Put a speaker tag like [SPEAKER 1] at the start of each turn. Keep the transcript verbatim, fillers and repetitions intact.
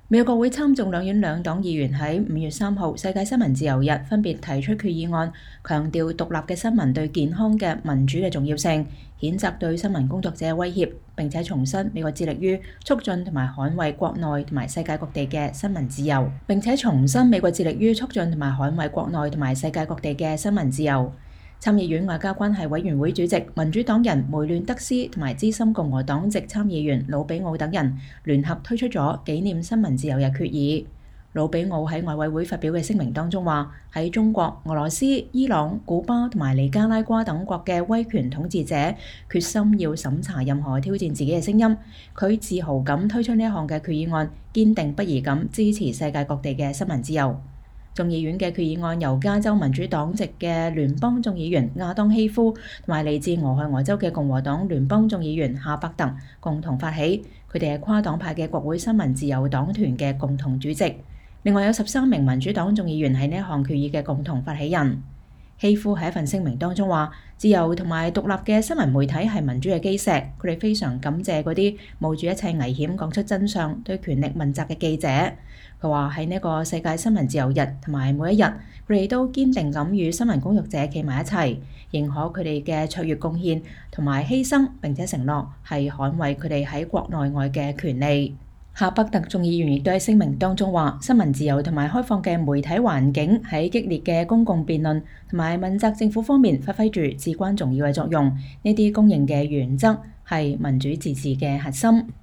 [SPEAKER 1] 美國國會參眾兩院兩黨議員喺五月三號世界新聞自由日分別提出決議案，強調獨立嘅新聞對健康嘅民主嘅重要性，譴責對新聞工作者嘅威脅，並且重申美國致力於促進同埋捍衛國內同埋世界各地嘅新聞自由，並且重申美國致力於促進同埋捍衛國內同埋世界各地嘅新聞自由。參議院外交關係委員會主席民主黨人梅亂德斯同埋資深共和黨籍參議員魯比奧等人聯合推出咗紀念新聞自由日決議。魯比奧喺外委會發表嘅聲明當中話：喺中國、俄羅斯、伊朗、古巴同埋尼加拉瓜等國嘅威權統治者決心要審查任何挑戰自己嘅聲音，佢自豪咁推出呢一項嘅決議案，堅定不移咁支持世界各地嘅新聞自由。眾議院嘅決議案由加州民主黨籍嘅聯邦眾議員亞當希夫同埋嚟自俄亥俄州嘅共和黨聯邦眾議員夏伯特共同發起，佢哋係跨黨派嘅國會新聞自由黨團嘅共同主席。另外有十三名民主黨眾議員係呢一項決議嘅共同發起人。希夫喺一份聲明當中話：自由同埋獨立嘅新聞媒體係民主嘅基石，佢哋非常感謝嗰啲冒住一切危險講出真相、對權力問責嘅記者。佢話喺呢個世界新聞自由日同埋每一日，佢哋都堅定咁與新聞工作者企埋一齊，認可佢哋嘅卓越貢獻同埋犧牲，並且承諾係捍衛佢哋喺國內外嘅權利。夏伯特眾議員亦都喺聲明當中話：新聞自由同埋開放嘅媒體環境喺激烈嘅公共辯論同埋問責政府方面發揮住至關重要嘅作用。呢啲公認嘅原則係民主自治嘅核心。